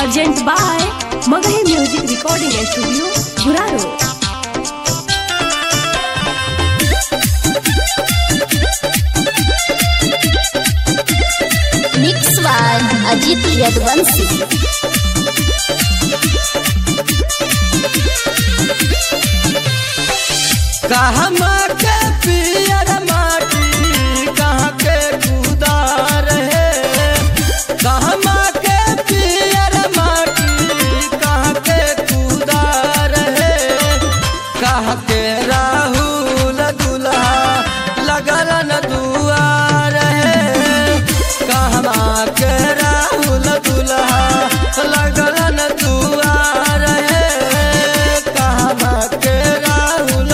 Present by Magahi Music Recording Studio, Guraro. Mix by Ajit Yadvansi. कहमा के पियर माटी कहाँ के कुदार है। कहमा के पियर माटी कहाँ के कुदार है। कहाँ के राहुल दुल्हा लगल न दुआर है। कहमा के राहुल दुल्हा लगल न दुआर है। कहमा के राहुल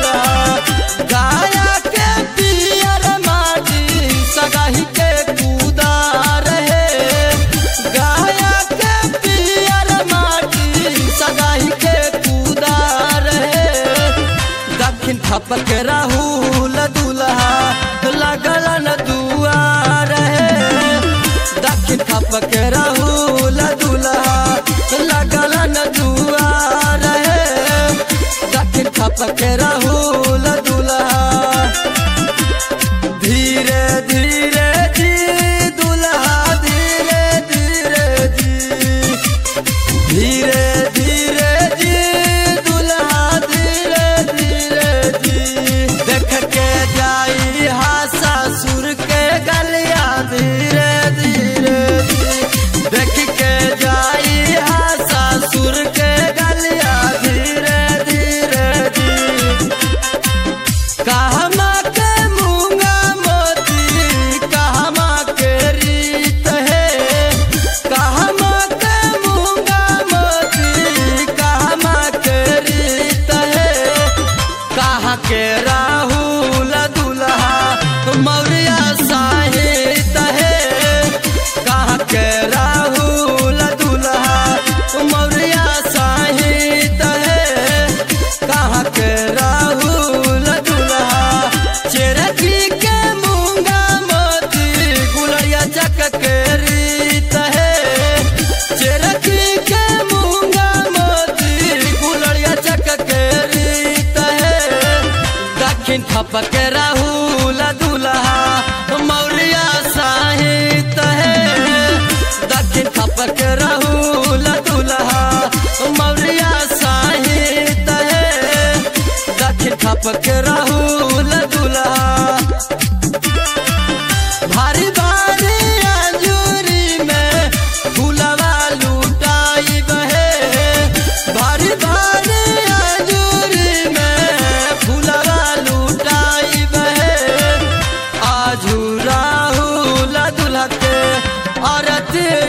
गाया के पियर माटी सगाही के कुदार है। गाया के पियर माटी सगाही के कुदार है। दक्षिण थपक राहुल दुल्हा लगल न दुआर है। दक्षिण थपक राहुल दुल्हा लगल न दुआर है। दक्षिण थपक राहुल धीरे धीरे जी दुल्हा धीरे धीरे जी। धीरे धीरे जी दुल्हा धीरे धीरे जी। देख के जाई हा ससुर के गलिया धीरे धीरे जी। देख के जाई हा ससुर के गलिया धीरे धीरे जी। कहमा के मूंगा मोती कहमा के रीत है। कहमा के मूंगा मोती कहमा के रीत है। कहाँ के राहुल दुल्हा मौर्या साहित है। कहाँ के राहुल दुल्हा मौर्या साहित है। कहाँ के राहुल चेरकी के मूंगा मोती गुलरिया चक के रीत है। चेरकी के मूंगा मोती गुलरिया चक के रीत है। दक्षिण थपक राहुल दुल्हा मौर्या साहित है। दक्षिण थपक राहुल दुल्हा मौर्या साहित है। दक्षिण थपक राहुल भारी भारी अंजूरी में फूलवा लुटाई बहे। भारी भारी अंजूरी में फूलवा लुटाई बहे। आजू राहुल दुल्हा के औरत